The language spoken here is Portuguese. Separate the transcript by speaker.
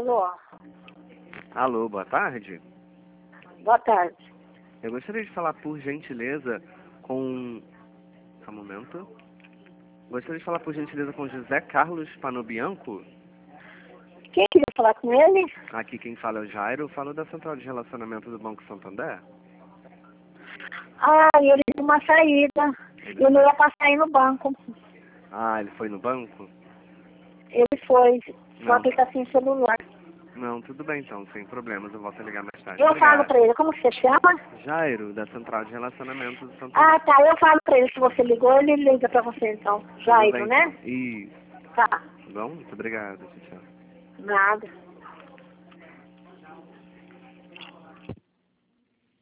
Speaker 1: Alô?
Speaker 2: Alô, boa tarde.
Speaker 1: Boa tarde.
Speaker 2: Eu gostaria de falar, por gentileza, com... Só um momento. Gostaria de falar, por gentileza, com José Carlos Panobianco.
Speaker 1: Quem queria falar com ele?
Speaker 2: Aqui quem fala é o Jairo. Eu falo da Central de Relacionamento do Banco Santander.
Speaker 1: Ah, ele deu uma saída. Eu não ia passar aí no banco.
Speaker 2: Ah, ele foi no banco?
Speaker 1: Ele foi. Só
Speaker 2: Não.
Speaker 1: que ele tá sem celular.
Speaker 2: Não, tudo bem então, sem problemas. Eu volto a ligar mais tarde.
Speaker 1: Eu
Speaker 2: Obrigado.
Speaker 1: falo pra ele. Como que você chama?
Speaker 2: Jairo, da Central de Relacionamento do Santander.
Speaker 1: Ah, tá. Eu falo pra ele. Se você ligou, ele liga pra você, então.
Speaker 2: Tudo
Speaker 1: Jairo,
Speaker 2: bem,
Speaker 1: né?
Speaker 2: então. Isso.
Speaker 1: Tá.
Speaker 2: Tá bom? Muito obrigado. Tchau, tchau.
Speaker 1: Nada.